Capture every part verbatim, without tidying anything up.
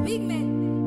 Big man.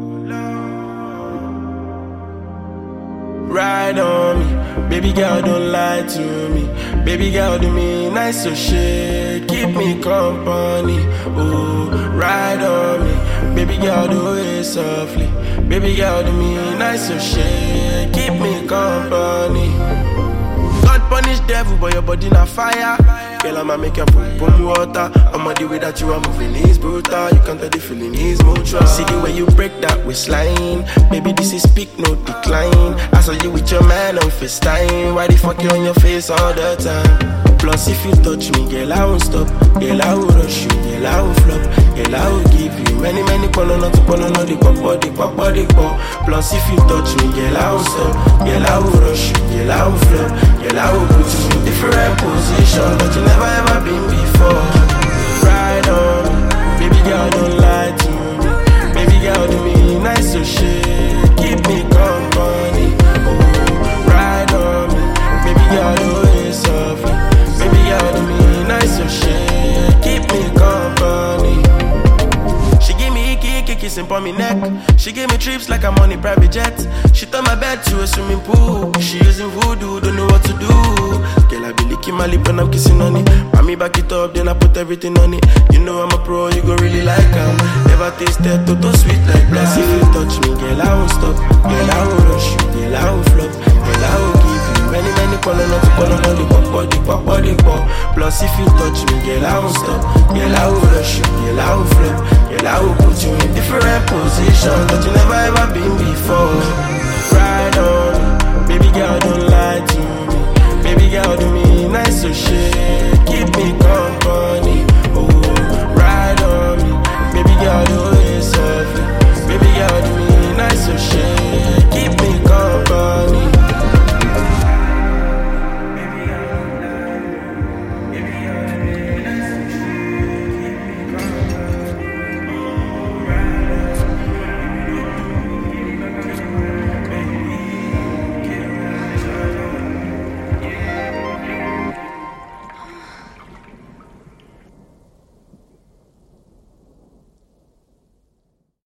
Ride on me, baby girl, don't lie to me. Baby girl, do me nice so shit, keep me company. Oh, ride on me, baby girl, do it softly. Baby girl, do me nice so shit, keep me company. God punish devil, but your body na fire. Girl, I'ma make your pum pum water. I'm on the way that you are moving is brutal. You can't tell the feeling is mutual. See the way you break that waistline. Baby, this is peak, no decline. I saw you with your man on FaceTime. Why the fuck you on your face all the time? Plus, if you touch me, girl, I won't stop. Girl, I will rush you. Girl, I will flop. Girl, I will give you many, many pono, not to pono, not the pop, the pop, the pop. Plus, if you touch me, girl, I will stop. Girl, I will rush you. Girl, I will flop. Girl, I will put you in different positions, but you never ever been before. Ride on me, baby girl, don't lie to me. Baby girl, do me nice so shit, keep me company. Oh, ride on me, baby girl, do it softly. Baby girl, do me nice so shit, keep me company. She give me icky, icky, kissing on me neck. She give me trips like I'm on a private jet. She turned my bed to a swimming pool. She using voodoo, don't know what to do. Girl, I be licking my lip when I'm kissing on it. Mommy back it up, then I put everything on it. You know I'm a pro, you gon' really like them. Never tasted Toto sweet like that. If you touch me, girl, I won't stop. Girl, I will rush you, girl, I will flop. Girl, I will give you many, many color, not to color, not the pop, the pop, the pop. Plus if you touch me, girl, I won't stop. Girl, I will rush you, girl, I will flop. Girl, I will put you in different positions that you never ever been before. Ride on me, baby girl, don't lie to me. Baby girl, do me nice so shit, keep me company.